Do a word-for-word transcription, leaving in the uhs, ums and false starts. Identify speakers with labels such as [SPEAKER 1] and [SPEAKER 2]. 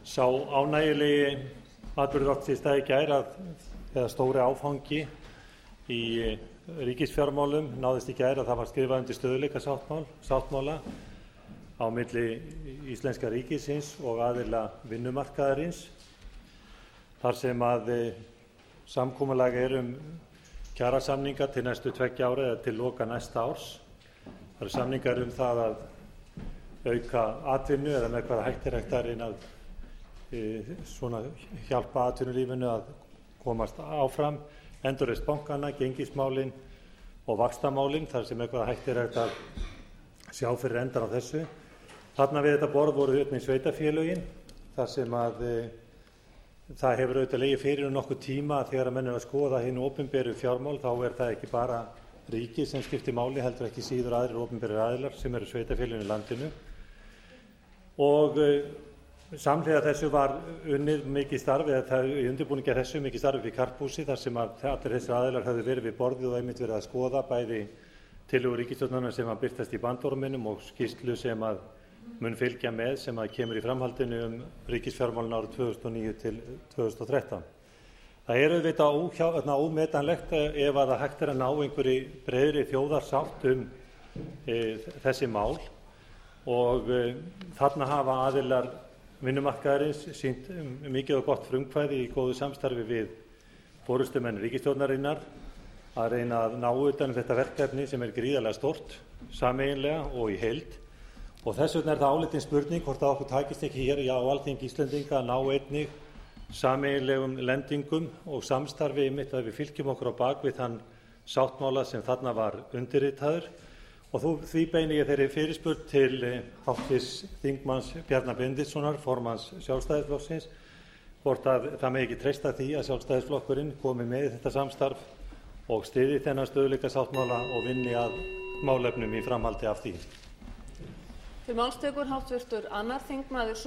[SPEAKER 1] Sá ánægjulegi atburður átti sér stað í gær að eða stóri áfangi í ríkisfjármálum náðist í gær að það var skrifað undir stöðugleikasáttmála á milli íslenska ríkisins og aðila vinnumarkaðarins þar sem að samkomulag er um kjarasamninga til næstu tveggja ára eða til loka næsta árs. Það eru samningar um það að auka atvinnu eða með hvaða hægt er hægt að reyna að e, svona hjálpa atvinnulífinu að komast áfram, endurreisn bankanna, gengismálin og vaxtamálin þar sem með hvaða hægt er hægt að sjá fyrir endan á þessu. Þarna við þetta borð voru einnig sveitarfélögin þar sem að e, það hefur auðvitað legið fyrir um nokkuð tíma að þegar að menn er að skoða hinu opinberu fjármál þá er það ekki bara ríki sem skiptir máli heldur ekki síður aðrir opinberir aðilar sem eru sveitarfélögin í landinu og samhliða þessu var unnið mikið starf eða í undirbúningi þessu mikið starf við karphúsi þar sem að allir þessir aðilar höfðu verið við borðið og einmitt verið að skoða bæði tillögur ríkisstjórnarinnar sem að birtast í bandorminum og skýrslu sem að mun fylgja með sem að kemur í framhaldinu um ríkisfjármálin árið tvö þúsund og níu til tvö þúsund og þrettán. Það er auðvitað ómetanlegt ef að það hægt er að ná einhverri breiðri þjóðarsátt um e, þessi mál og e, þarna hafa aðilar vinnumarkaðarins sýnt mikið og gott frumkvæði í góðu samstarfi við forystumenn ríkisstjórnarinnar að reyna að ná utan um þetta verkefni sem er gríðarlega stórt sameiginlega og í heild og þess vegna er það áleitin spurning hvort að okkur takist ekki hér á Alþingi Íslendinga að ná einnig sameiginlegum lendingum og samstarfi einmitt að við fylgjum okkur á bak við þann sáttmála sem þarna var undirritaður og þú, því beini ég þeirri fyrirspurn til háttvirts þingmanns Bjarna Benediktssonar, formanns Sjálfstæðisflokksins, hvort að það megi ekki treysta því að Sjálfstæðisflokkurinn komi með í þetta samstarf og styðji þennan stöðugleikasáttmála og vinni að málefnum í framhaldi af því.
[SPEAKER 2] Til máls tekur háttvirtur annar þingmaður